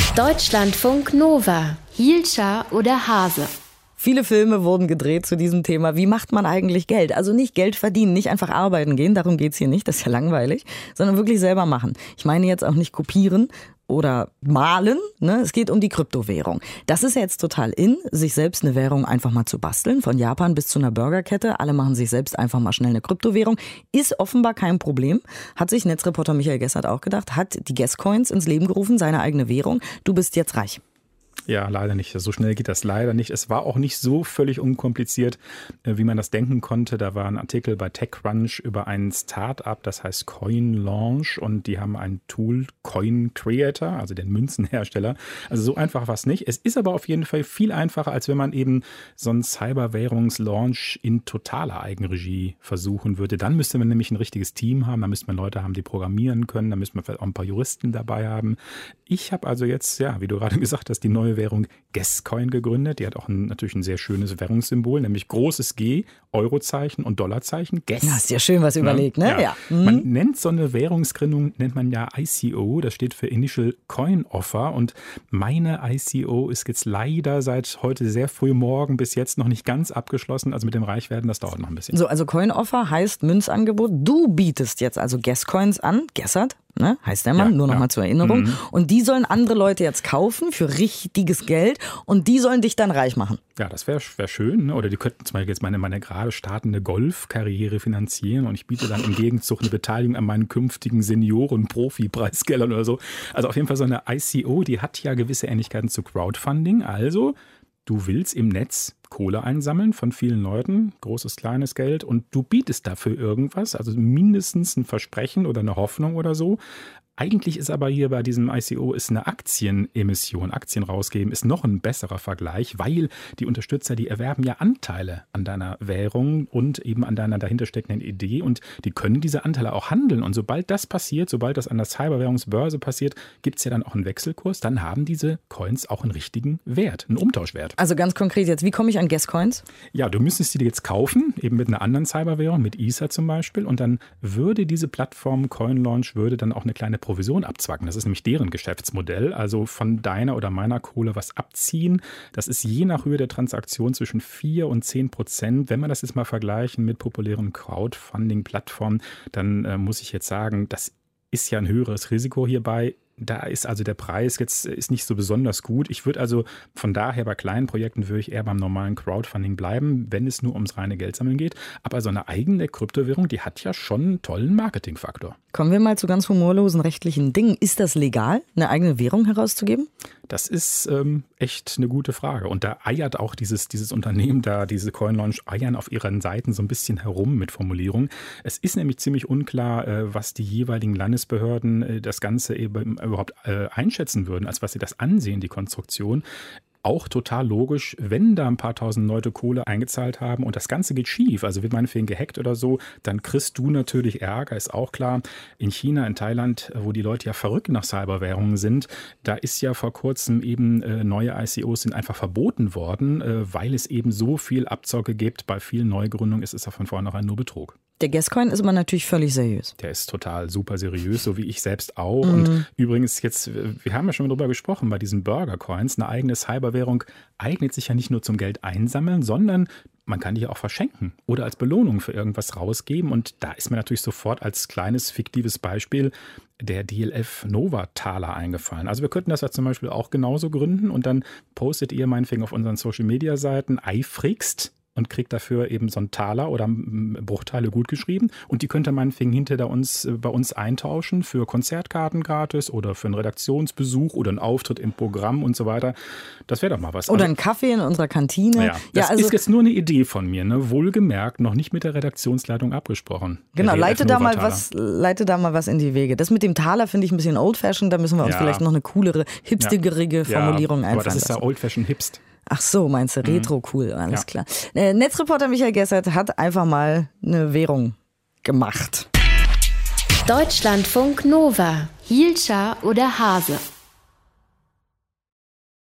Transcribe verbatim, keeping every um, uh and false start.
Deutschlandfunk Nova. Hielscher oder Hase? Viele Filme wurden gedreht zu diesem Thema. Wie macht man eigentlich Geld? Also nicht Geld verdienen, nicht einfach arbeiten gehen, darum geht's hier nicht, das ist ja langweilig, sondern wirklich selber machen. Ich meine jetzt auch nicht kopieren oder malen, ne? Es geht um die Kryptowährung. Das ist ja jetzt total in, sich selbst eine Währung einfach mal zu basteln, von Japan bis zu einer Burgerkette. Alle machen sich selbst einfach mal schnell eine Kryptowährung. Ist offenbar kein Problem, hat sich Netzreporter Michael Gessert auch gedacht, hat die Guesscoins ins Leben gerufen, seine eigene Währung. Du bist jetzt reich. Ja, leider nicht. So schnell geht das leider nicht. Es war auch nicht so völlig unkompliziert, wie man das denken konnte. Da war ein Artikel bei TechCrunch über ein Start-up, das heißt CoinLaunch, und die haben ein Tool, Coin Creator, also den Münzenhersteller. Also so einfach war es nicht. Es ist aber auf jeden Fall viel einfacher, als wenn man eben so einen Cyberwährungslaunch in totaler Eigenregie versuchen würde. Dann müsste man nämlich ein richtiges Team haben, dann müsste man Leute haben, die programmieren können, dann müsste man vielleicht auch ein paar Juristen dabei haben. Ich habe also jetzt, ja, wie du gerade gesagt hast, die neue Währung Guesscoin gegründet. Die hat auch ein, natürlich ein sehr schönes Währungssymbol, nämlich großes G, Eurozeichen und Dollarzeichen. Guess. Ja, ist ja schön was überlegt, ne? Ja. Ja. Mhm. Man nennt so eine Währungsgründung, nennt man ja I C O, das steht für Initial Coin Offer, und meine I C O ist jetzt leider seit heute sehr früh morgen bis jetzt noch nicht ganz abgeschlossen. Also mit dem Reichwerden, das dauert noch ein bisschen. So, also Coin Offer heißt Münzangebot. Du bietest jetzt also Guesscoins an, Gessert, ne, heißt der Mann, Ja, nur noch ja. mal zur Erinnerung. Mhm. Und die sollen andere Leute jetzt kaufen für richtiges Geld und die sollen dich dann reich machen. Ja, das wäre wär schön. Ne? Oder die könnten zum Beispiel jetzt meine, meine gerade startende Golfkarriere finanzieren und ich biete dann im Gegenzug eine Beteiligung an meinen künftigen Senioren-Profi-Preisgeldern oder so. Also auf jeden Fall so eine I C O, die hat ja gewisse Ähnlichkeiten zu Crowdfunding. Also du willst im Netz Kohle einsammeln von vielen Leuten, großes, kleines Geld, und du bietest dafür irgendwas, also mindestens ein Versprechen oder eine Hoffnung oder so. Eigentlich ist aber hier bei diesem I C O ist eine Aktienemission, Aktien rausgeben, ist noch ein besserer Vergleich, weil die Unterstützer, die erwerben ja Anteile an deiner Währung und eben an deiner dahinter steckenden Idee, und die können diese Anteile auch handeln. Und sobald das passiert, sobald das an der Cyberwährungsbörse passiert, gibt es ja dann auch einen Wechselkurs, dann haben diese Coins auch einen richtigen Wert, einen Umtauschwert. Also ganz konkret jetzt, wie komme ich an Guesscoins? Ja, du müsstest die jetzt kaufen, eben mit einer anderen Cyberwährung, mit Ether zum Beispiel, und dann würde diese Plattform CoinLaunch würde dann auch eine kleine Provision abzwacken. Das ist nämlich deren Geschäftsmodell. Also von deiner oder meiner Kohle was abziehen. Das ist je nach Höhe der Transaktion zwischen vier und zehn Prozent. Wenn wir das jetzt mal vergleichen mit populären Crowdfunding-Plattformen, dann äh, muss ich jetzt sagen, das ist ja ein höheres Risiko hierbei. Da ist also der Preis jetzt ist nicht so besonders gut. Ich würde also von daher bei kleinen Projekten würde ich eher beim normalen Crowdfunding bleiben, wenn es nur ums reine Geldsammeln geht. Aber so eine eigene Kryptowährung, die hat ja schon einen tollen Marketingfaktor. Kommen wir mal zu ganz humorlosen rechtlichen Dingen. Ist das legal, eine eigene Währung herauszugeben? Das ist ähm, echt eine gute Frage. Und da eiert auch dieses, dieses Unternehmen da, diese CoinLaunch, eiern auf ihren Seiten so ein bisschen herum mit Formulierungen. Es ist nämlich ziemlich unklar, äh, was die jeweiligen Landesbehörden äh, das Ganze eben überhaupt äh, einschätzen würden, als was sie das ansehen, die Konstruktion. Auch total logisch, wenn da ein paar tausend Leute Kohle eingezahlt haben und das Ganze geht schief, also wird meinetwegen gehackt oder so, dann kriegst du natürlich Ärger, ist auch klar. In China, in Thailand, wo die Leute ja verrückt nach Cyberwährungen sind, da ist ja vor kurzem eben äh, neue I C Os sind einfach verboten worden, äh, weil es eben so viel Abzocke gibt. Bei vielen Neugründungen ist es ja von vornherein nur Betrug. Der Guesscoin ist aber natürlich völlig seriös. Der ist total super seriös, so wie ich selbst auch. Mhm. Und übrigens jetzt, wir haben ja schon mal drüber gesprochen, bei diesen Burger-Coins, eine eigene Cyberwährung eignet sich ja nicht nur zum Geld einsammeln, sondern man kann die ja auch verschenken oder als Belohnung für irgendwas rausgeben. Und da ist mir natürlich sofort als kleines fiktives Beispiel der D L F Nova Taler eingefallen. Also wir könnten das ja zum Beispiel auch genauso gründen und dann postet ihr meinetwegen auf unseren Social-Media-Seiten eifrigst und kriegt dafür eben so einen Taler oder Bruchteile gut geschrieben. Und die könnt ihr meinetwegen hinter uns, bei uns eintauschen für Konzertkarten gratis oder für einen Redaktionsbesuch oder einen Auftritt im Programm und so weiter. Das wäre doch mal was. Oder also, einen Kaffee in unserer Kantine. Ja, das ja, also, ist jetzt nur eine Idee von mir, ne? Wohlgemerkt, noch nicht mit der Redaktionsleitung abgesprochen. Genau, leite da, mal Taler. was, leite da mal was in die Wege. Das mit dem Taler finde ich ein bisschen old-fashioned. Da müssen wir uns Ja. vielleicht noch eine coolere, hipsterige Ja. Formulierung Ja, einfallen aber das ist ja lassen. old-fashioned hipst. Ach so, meinst du, retro cool, alles Ja. klar. Äh, Netzreporter Michael Gessert hat einfach mal eine Währung gemacht. Deutschlandfunk Nova. Hielscher oder Hase?